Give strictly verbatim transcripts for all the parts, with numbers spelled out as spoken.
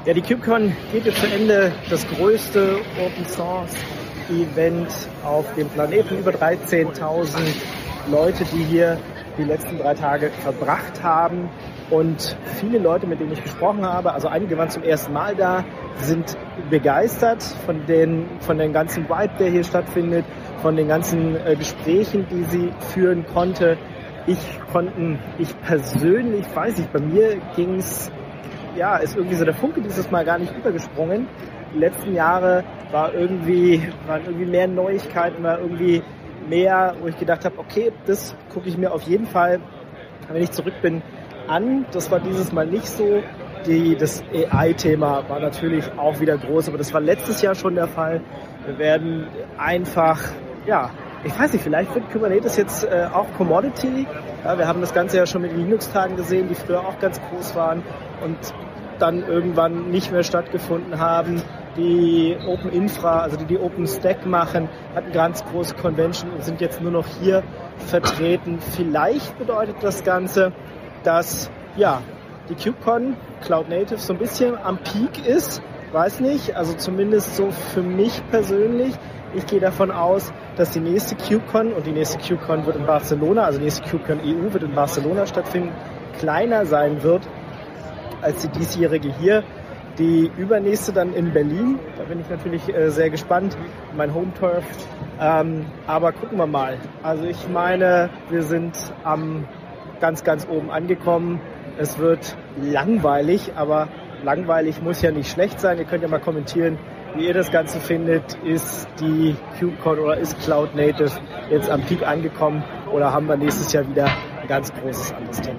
Ja, die KubeCon geht jetzt zu Ende. Das größte Open Source Event auf dem Planeten. Über dreizehntausend Leute, die hier die letzten drei Tage verbracht haben. Und viele Leute, mit denen ich gesprochen habe, also einige waren zum ersten Mal da, sind begeistert von den, von den ganzen Vibe, der hier stattfindet, von den ganzen äh, Gesprächen, die sie führen konnte. Ich konnten, ich persönlich, weiß ich, bei mir ging's, ja, ist irgendwie so der Funke dieses Mal gar nicht übergesprungen. Die letzten Jahre war irgendwie, waren irgendwie mehr Neuigkeiten, war irgendwie mehr, wo ich gedacht habe, okay, das gucke ich mir auf jeden Fall, wenn ich zurück bin, an. Das war dieses Mal nicht so. Die, das A I-Thema war natürlich auch wieder groß, aber das war letztes Jahr schon der Fall. Wir werden einfach, ja, ich weiß nicht, vielleicht wird Kubernetes jetzt äh, auch Commodity. Ja, wir haben das Ganze ja schon mit Linux-Tagen gesehen, die früher auch ganz groß waren und dann irgendwann nicht mehr stattgefunden haben. Die Open Infra, also die die Open Stack machen, hatten ganz große Convention und sind jetzt nur noch hier vertreten. Vielleicht bedeutet das Ganze, dass ja die KubeCon Cloud Native so ein bisschen am Peak ist. Weiß nicht, also zumindest so für mich persönlich. Ich gehe davon aus, dass die nächste KubeCon, und die nächste KubeCon wird in Barcelona, also die nächste KubeCon E U wird in Barcelona stattfinden, kleiner sein wird als die diesjährige hier. Die übernächste dann in Berlin, da bin ich natürlich äh, sehr gespannt, mein Home-Turf. Ähm, aber gucken wir mal. Also ich meine, wir sind am ganz, ganz oben angekommen. Es wird langweilig, aber langweilig muss ja nicht schlecht sein. Ihr könnt ja mal kommentieren, wie ihr das Ganze findet. Ist die KubeCon oder ist Cloud Native jetzt am Peak angekommen oder haben wir nächstes Jahr wieder ein ganz großes anderes Thema?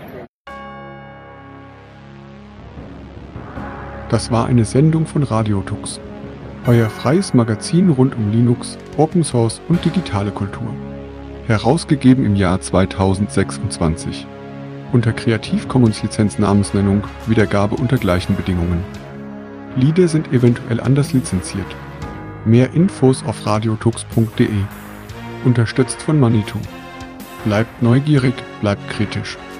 Das war eine Sendung von Radiotux, euer freies Magazin rund um Linux, Open Source und digitale Kultur. Herausgegeben im Jahr zweitausendsechsundzwanzig. Unter Creative Commons Lizenznamensnennung, Wiedergabe unter gleichen Bedingungen. Lieder sind eventuell anders lizenziert. Mehr Infos auf radiotux punkt de. Unterstützt von Manitou. Bleibt neugierig, bleibt kritisch.